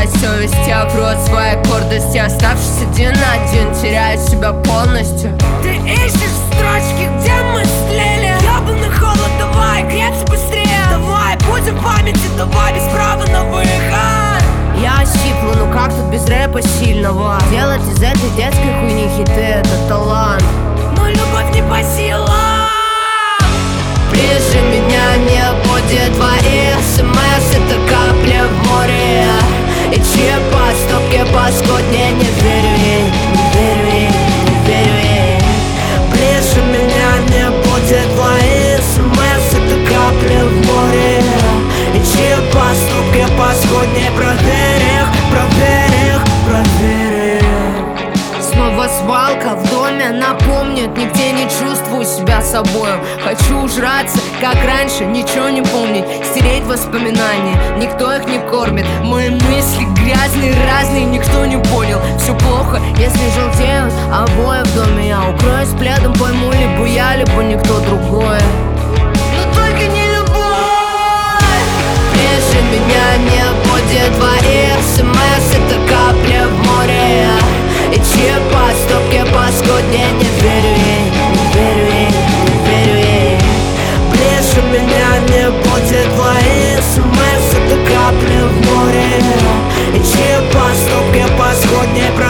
совесть, я вру от своей гордости. Оставшись один на один, теряю себя полностью. Ты ищешь строчки, где мы слили. Ебаный холод, давай, крепче, быстрее. Давай, будем в памяти, давай, без права на выход. Я ощипла, ну как тут без рэпа сильного? Делать из этой детской хуйни хиты — это талант. Но любовь не по силам. Ближе меня не будет твои СМС, это капля в море. И чьи поступки паскуднее, не верю ей, не верю ей, не верю ей. Ближе меня не будет твои СМС, это капля в море. И чьи поступки паскуднее, проверь их, проверь их, проверь их. Снова свалка в доме напомнит, нигде не чувствую себя собою. Хочу ужраться, как раньше, ничего не помнить, стереть воспоминания, никто их не кормит. Мои мысли грязные, разные, никто не понял. Все плохо, если желтеют обои в доме. Я укроюсь пледом, пойму либо я, либо никто другой. Но только не любовь. Ближе меня не будет твои СМС, это капля в море. И чьи поступки паскуднее, не верю ей, не верю ей, не верю ей. Ближе меня не будет твои СМС, это капля в море. И чьи поступки паскуднее,